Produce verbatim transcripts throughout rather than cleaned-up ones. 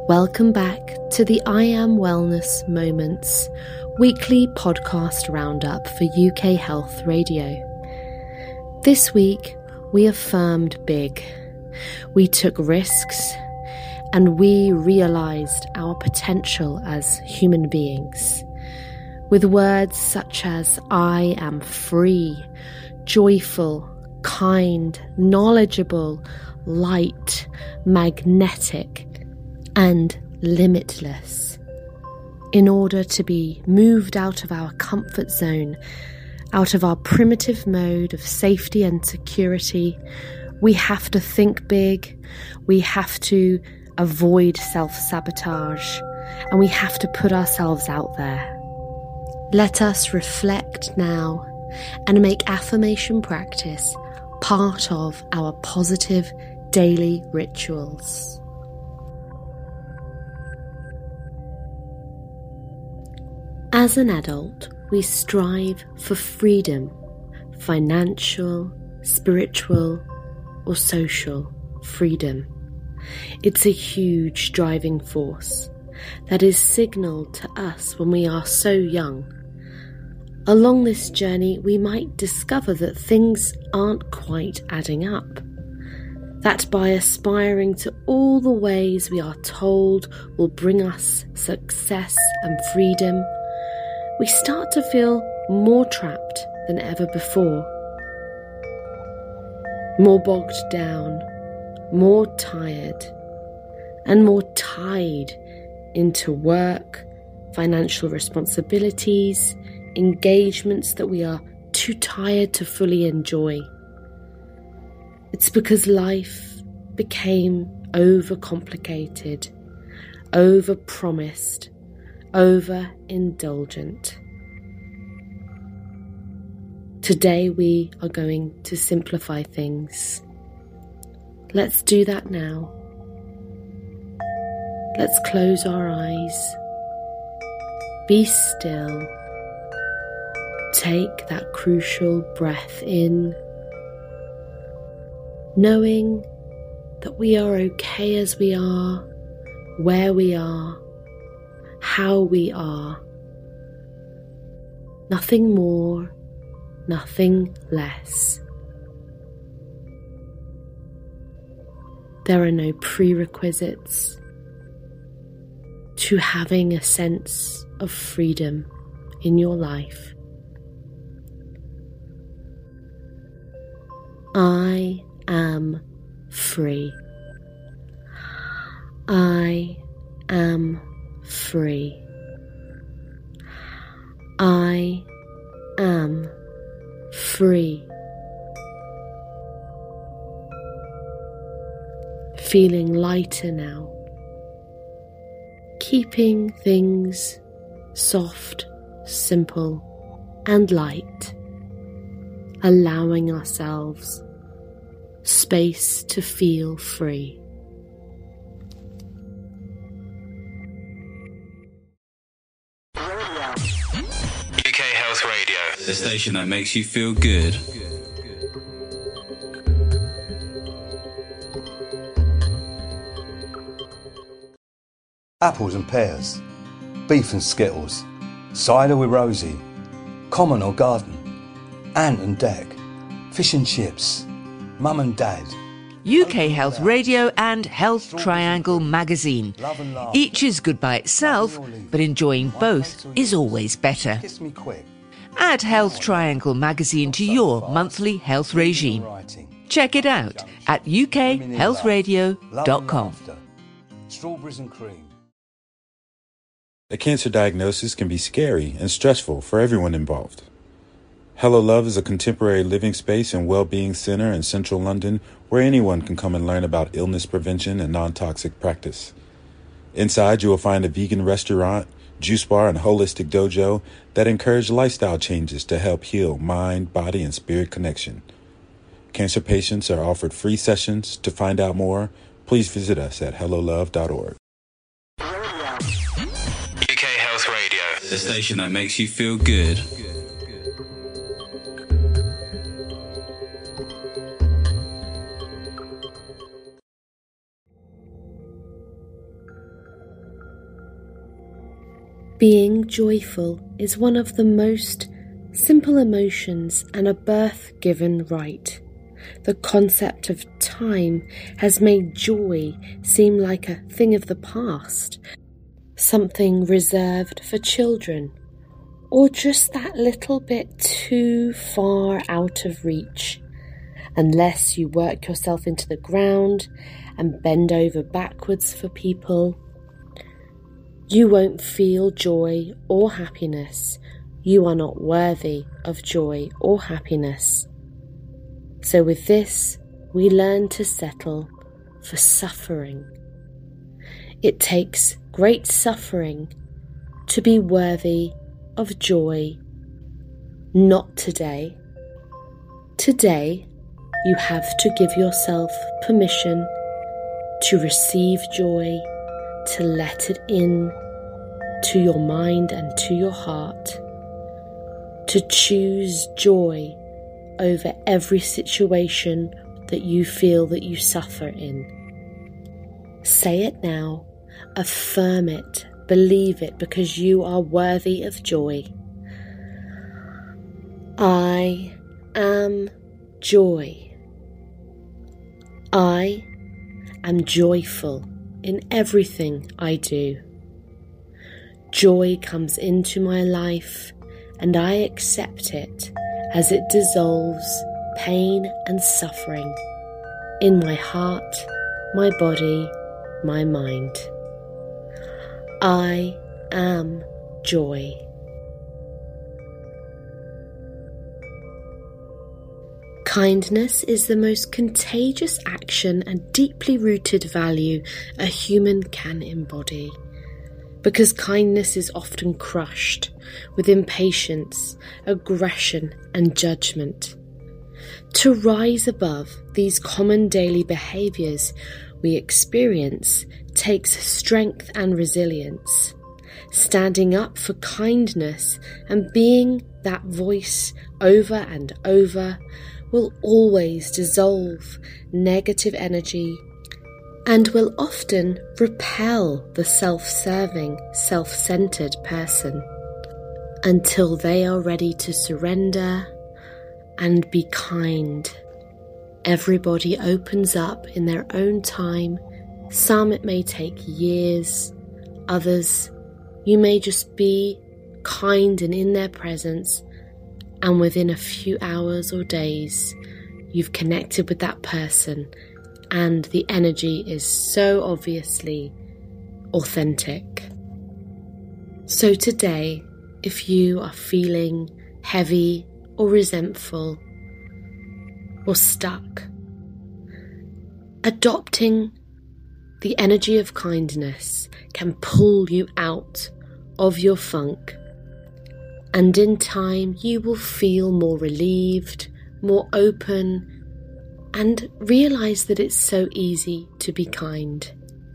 Welcome back to the I Am Wellness Moments weekly podcast roundup for U K Health Radio. This week, we affirmed big. We took risks and we realised our potential as human beings. With words such as I am free, joyful, kind, knowledgeable, light, magnetic, and limitless. In order to be moved out of our comfort zone, out of our primitive mode of safety and security, we have to think big, we have to avoid self-sabotage, and we have to put ourselves out there. Let us reflect now and make affirmation practice part of our positive daily rituals. As an adult, we strive for freedom, financial, spiritual, or social freedom. It's a huge driving force that is signaled to us when we are so young. Along this journey, we might discover that things aren't quite adding up. That by aspiring to all the ways we are told will bring us success and freedom, we start to feel more trapped than ever before. More bogged down, more tired, and more tied into work, financial responsibilities, engagements that we are too tired to fully enjoy. It's because life became overcomplicated, overpromised, overindulgent. Today we are going to simplify things. Let's do that now. Let's close our eyes. Be still. Take that crucial breath in, knowing that we are okay as we are, where we are, how we are. Nothing more, nothing less. There are no prerequisites to having a sense of freedom in your life. I am free. I am free. I am free. Feeling lighter now. Keeping things soft, simple, and light. Allowing ourselves space to feel free. U K Health Radio, the station that makes you feel good. Apples and pears, beef and skittles, cider with Rosie, common or garden, ant and deck, fish and chips, mum and dad. U K Health Radio and Health Triangle magazine. Each is good by itself, but enjoying both is always better. Kiss me quick. Add Health Triangle magazine to your monthly health regime. Check it out at u k health radio dot com. Strawberries and cream. A cancer diagnosis can be scary and stressful for everyone involved. Hello Love is a contemporary living space and well-being center in central London where anyone can come and learn about illness prevention and non-toxic practice. Inside, you will find a vegan restaurant, juice bar, and holistic dojo that encourage lifestyle changes to help heal mind, body, and spirit connection. Cancer patients are offered free sessions. To find out more, please visit us at hello love dot org. U K Health Radio, the station that makes you feel good. Being joyful is one of the most simple emotions and a birth-given right. The concept of time has made joy seem like a thing of the past, something reserved for children, or just that little bit too far out of reach. Unless you work yourself into the ground and bend over backwards for people, you won't feel joy or happiness. You are not worthy of joy or happiness. So with this, we learn to settle for suffering. It takes great suffering to be worthy of joy. Not today. Today, you have to give yourself permission to receive joy, to let it in to your mind and to your heart, to choose joy over every situation that you feel that you suffer in. Say it now, affirm it, believe it, because you are worthy of joy. I am joy. I am joyful in everything I do. Joy comes into my life and I accept it as it dissolves pain and suffering in my heart, my body, my mind. I am joy. Kindness is the most contagious action and deeply rooted value a human can embody, because kindness is often crushed with impatience, aggression, and judgment. To rise above these common daily behaviours we experience takes strength and resilience. Standing up for kindness and being that voice over and over will always dissolve negative energy and will often repel the self-serving, self-centered person until they are ready to surrender and be kind. Everybody opens up in their own time. Some it may take years, others you may just be kind and in their presence, and within a few hours or days you've connected with that person and the energy is so obviously authentic. So today, if you are feeling heavy or resentful or stuck, adopting the energy of kindness can pull you out of your funk, and in time you will feel more relieved, more open, and realize that it's so easy to be kind.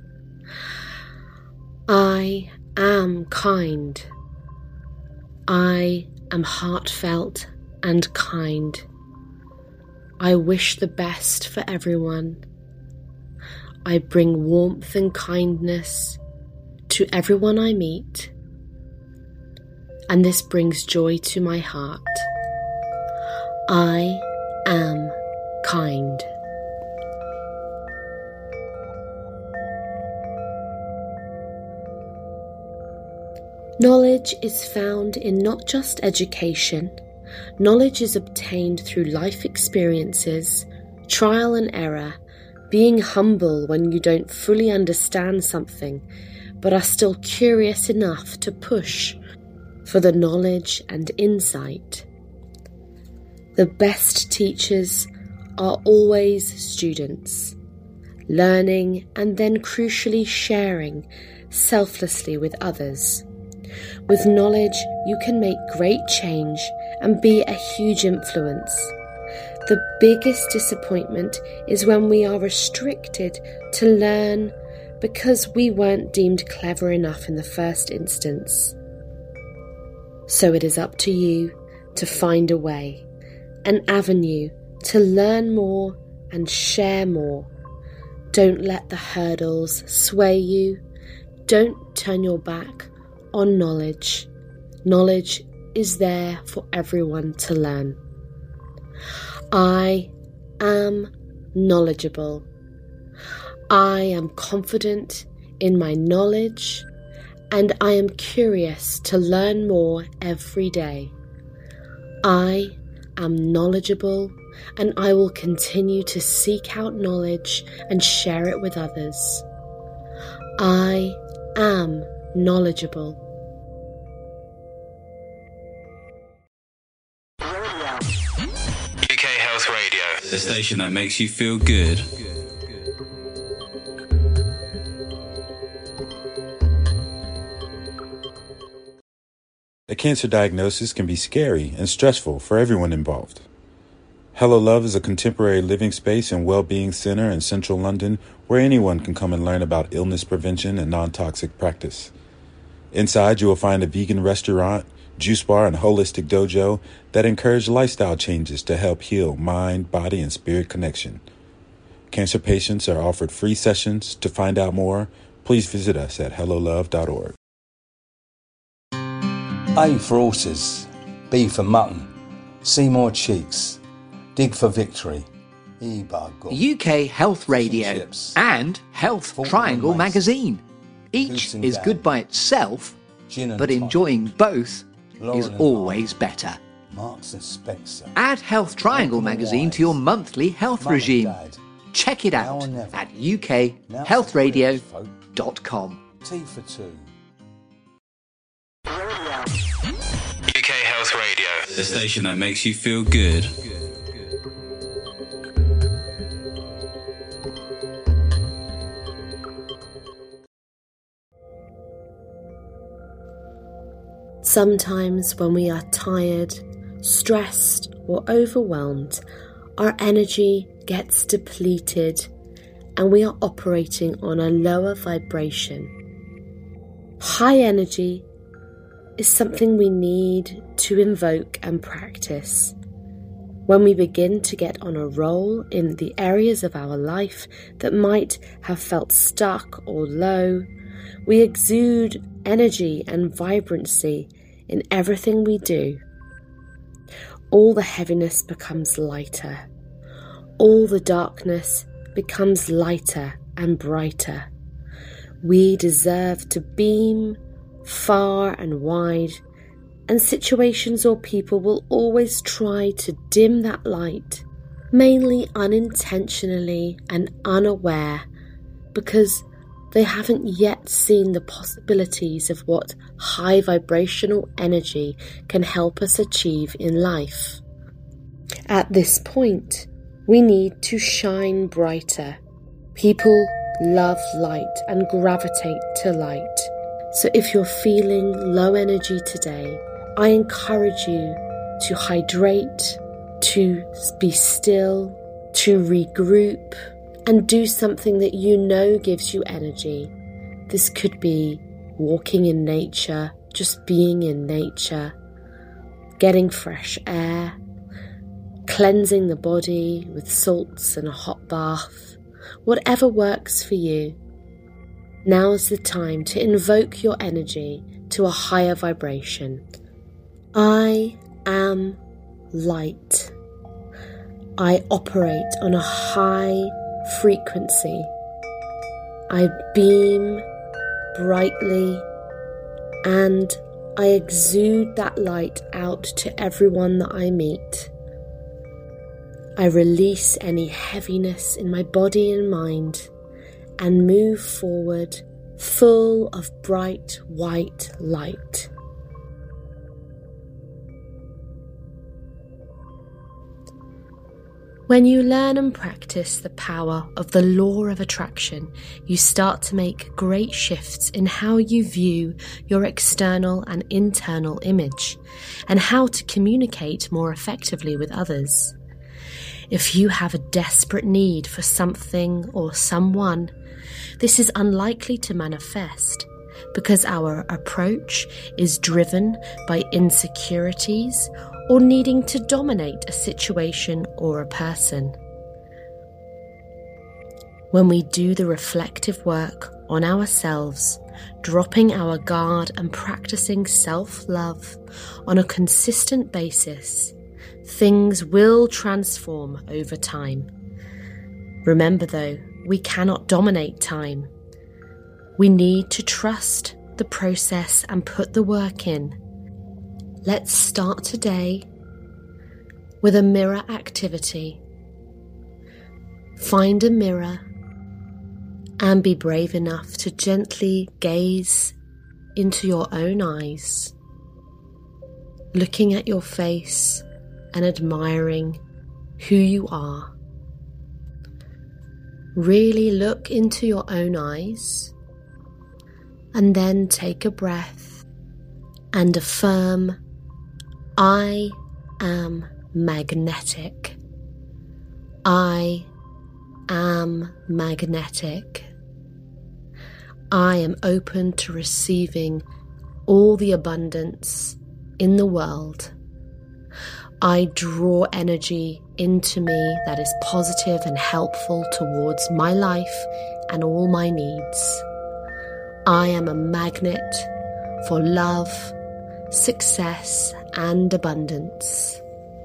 I am kind. I am heartfelt and kind. I wish the best for everyone. I bring warmth and kindness to everyone I meet, and this brings joy to my heart. I am kind. Knowledge is found in not just education. Knowledge is obtained through life experiences, trial and error, being humble when you don't fully understand something, but are still curious enough to push for the knowledge and insight. The best teachers are always students, learning and then crucially sharing selflessly with others. With knowledge, you can make great change and be a huge influence. The biggest disappointment is when we are restricted to learn because we weren't deemed clever enough in the first instance. So it is up to you to find a way, an avenue to learn more and share more. Don't let the hurdles sway you. Don't turn your back on knowledge. Knowledge is there for everyone to learn. I am knowledgeable. I am confident in my knowledge, and I am curious to learn more every day. I am knowledgeable, and I will continue to seek out knowledge and share it with others. I am knowledgeable. U K Health Radio, the station that makes you feel good. A cancer diagnosis can be scary and stressful for everyone involved. Hello Love is a contemporary living space and well-being center in central London where anyone can come and learn about illness prevention and non-toxic practice. Inside, you will find a vegan restaurant, juice bar, and holistic dojo that encourage lifestyle changes to help heal mind, body, and spirit connection. Cancer patients are offered free sessions. To find out more, please visit us at hello love dot org. A for horses, B for mutton, C more cheeks, dig for victory, E bug. U K Health Radio and Health Triangle magazine. Each is good by itself, but enjoying both is always better. Marks and Spencer. Add Health Triangle magazine to your monthly health regime. Check it out at u k health radio dot com. T for two. U K Health Radio, the station that makes you feel good. Sometimes when we are tired, stressed, or overwhelmed, our energy gets depleted and we are operating on a lower vibration. High energy is something we need to invoke and practice. When we begin to get on a roll in the areas of our life that might have felt stuck or low, we exude energy and vibrancy in everything we do. All the heaviness becomes lighter. All the darkness becomes lighter and brighter. We deserve to beam far and wide, and situations or people will always try to dim that light, mainly unintentionally and unaware, because they haven't yet seen the possibilities of what high vibrational energy can help us achieve in life. At this point, we need to shine brighter. People love light and gravitate to light. So if you're feeling low energy today, I encourage you to hydrate, to be still, to regroup, and do something that you know gives you energy. This could be walking in nature, just being in nature, getting fresh air, cleansing the body with salts and a hot bath, whatever works for you. Now's the time to invoke your energy to a higher vibration. I am light. I operate on a high frequency. I beam brightly and I exude that light out to everyone that I meet. I release any heaviness in my body and mind and move forward full of bright white light. When you learn and practice the power of the law of attraction, you start to make great shifts in how you view your external and internal image and how to communicate more effectively with others. If you have a desperate need for something or someone, this is unlikely to manifest because our approach is driven by insecurities or needing to dominate a situation or a person. When we do the reflective work on ourselves dropping our guard and practicing self-love on a consistent basis, things will transform over time. Remember though, we cannot dominate time. We need to trust the process and put the work in. Let's start today with a mirror activity. Find a mirror and be brave enough to gently gaze into your own eyes, looking at your face and admiring who you are. Really look into your own eyes and then take a breath and affirm, I am magnetic. I am magnetic. I am open to receiving all the abundance in the world. I draw energy into me that is positive and helpful towards my life and all my needs. I am a magnet for love, success, and abundance.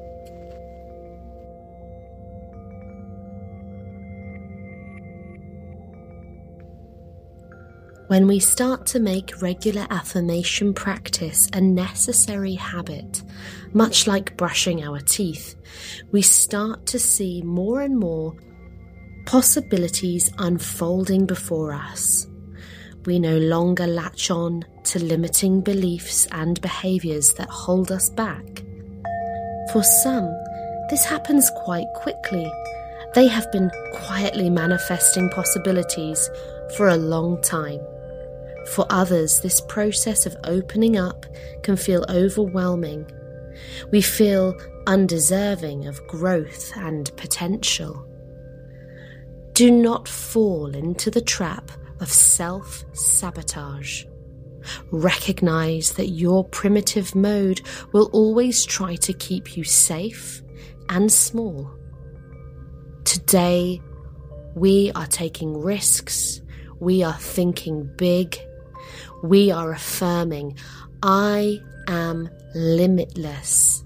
When we start to make regular affirmation practice a necessary habit, much like brushing our teeth, we start to see more and more possibilities unfolding before us. We no longer latch on to limiting beliefs and behaviours that hold us back. For some, this happens quite quickly. They have been quietly manifesting possibilities for a long time. For others, this process of opening up can feel overwhelming. We feel undeserving of growth and potential. Do not fall into the trap of self-sabotage. Recognize that your primitive mode will always try to keep you safe and small. Today, we are taking risks. We are thinking big. We are affirming, I am limitless.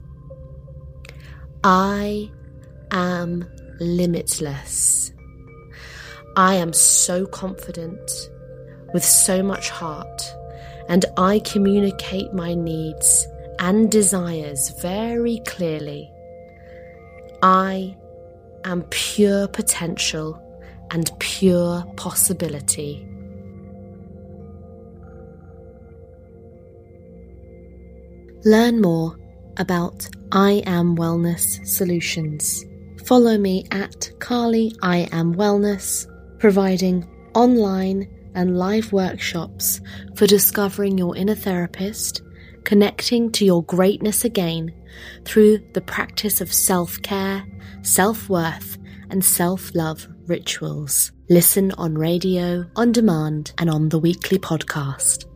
I am limitless. I am so confident, with so much heart, and I communicate my needs and desires very clearly. I am pure potential and pure possibility. Learn more about I Am Wellness Solutions. Follow me at Carly I Am Wellness, providing online and live workshops for discovering your inner therapist, connecting to your greatness again through the practice of self-care, self-worth, and self-love rituals. Listen on radio, on demand, and on the weekly podcast.